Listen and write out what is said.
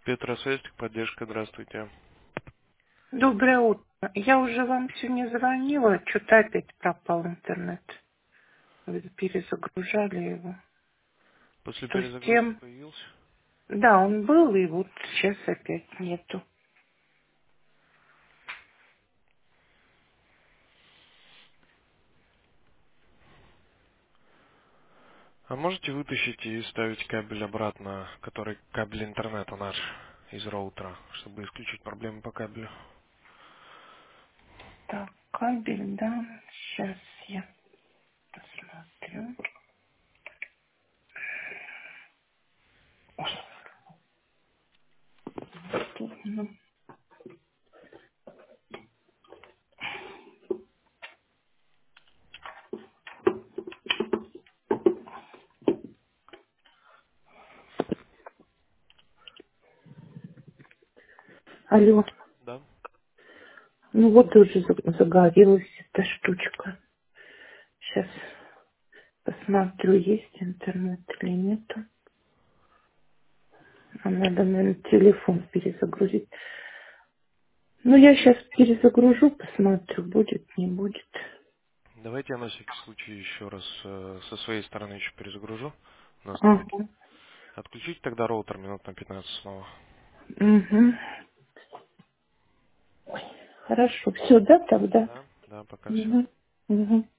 Петросвязь, поддержка, здравствуйте. Доброе утро. Я уже вам сегодня звонила, что-то опять пропал интернет. Вы перезагружали его. После То есть перезагрузки появился? да, он был, и вот сейчас опять нету. А можете вытащить и ставить кабель обратно, который кабель интернета наш из роутера, чтобы исключить проблемы по кабелю? Так, кабель, да, сейчас я посмотрю. Удобно. Алло, Да. ну вот уже загорелась эта штучка. Сейчас посмотрю, есть интернет или нету. А надо, наверное, телефон перезагрузить. Ну, я сейчас перезагружу, посмотрю, будет, не будет. Давайте я на всякий случай еще раз со своей стороны еще перезагружу настройки. Ага. Отключите тогда роутер минут на 15 снова. Угу. Хорошо. Все, да, тогда? Да, да, пока все. Угу. Угу.